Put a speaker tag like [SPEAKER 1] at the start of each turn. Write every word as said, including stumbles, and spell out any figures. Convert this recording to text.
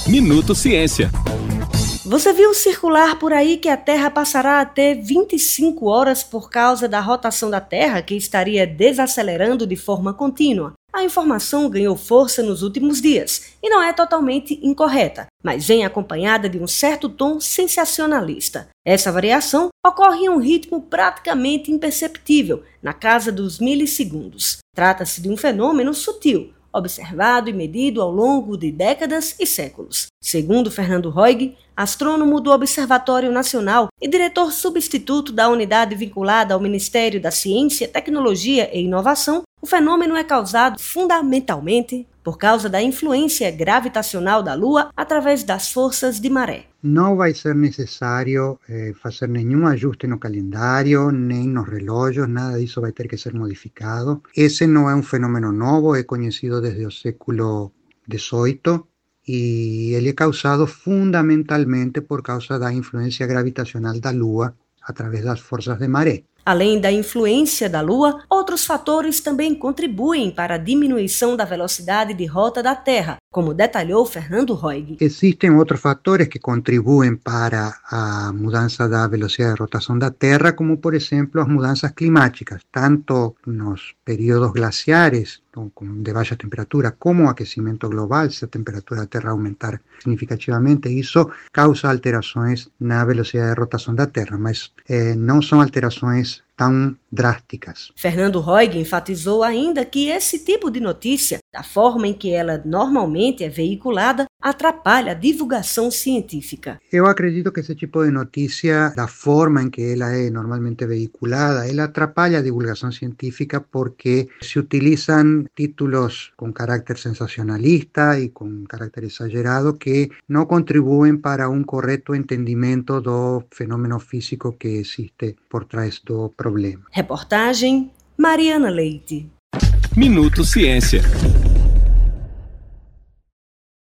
[SPEAKER 1] Minuto Ciência.
[SPEAKER 2] Você viu circular por aí que a Terra passará a ter vinte e cinco horas por causa da rotação da Terra, que estaria desacelerando de forma contínua? A informação ganhou força nos últimos dias e não é totalmente incorreta, mas vem acompanhada de um certo tom sensacionalista. Essa variação ocorre em um ritmo praticamente imperceptível, na casa dos milissegundos. Trata-se de um fenômeno sutil, observado e medido ao longo de décadas e séculos. Segundo Fernando Roig, astrônomo do Observatório Nacional e diretor substituto da unidade vinculada ao Ministério da Ciência, Tecnologia e Inovação, o fenômeno é causado fundamentalmente por causa da influência gravitacional da Lua através das forças de maré.
[SPEAKER 3] Não vai ser necessário eh, fazer nenhum ajuste no calendário, nem nos relógios, nada disso vai ter que ser modificado. Esse não é um fenômeno novo, é conhecido desde o século dezoito e ele é causado fundamentalmente por causa da influência gravitacional da Lua através das forças de maré.
[SPEAKER 2] Além da influência da Lua, outros fatores também contribuem para a diminuição da velocidade de rota da Terra, como detalhou Fernando Roig.
[SPEAKER 3] Existem outros fatores que contribuem para a mudança da velocidade de rotação da Terra, como, por exemplo, as mudanças climáticas, tanto nos períodos glaciares, de baixa temperatura, como o aquecimento global. Se a temperatura da Terra aumentar significativamente, isso causa alterações na velocidade de rotação da Terra, mas eh, não são alterações tão drásticas.
[SPEAKER 2] Fernando Roig enfatizou ainda que esse tipo de notícia, da forma em que ela normalmente é veiculada, atrapalha a divulgação científica.
[SPEAKER 3] Eu acredito que esse tipo de notícia, da forma em que ela é normalmente veiculada, ela atrapalha a divulgação científica porque se utilizam títulos com caráter sensacionalista e com caráter exagerado que não contribuem para um correto entendimento do fenômeno físico que existe por trás do problema.
[SPEAKER 2] Reportagem Mariana Leite.
[SPEAKER 1] Minuto Ciência.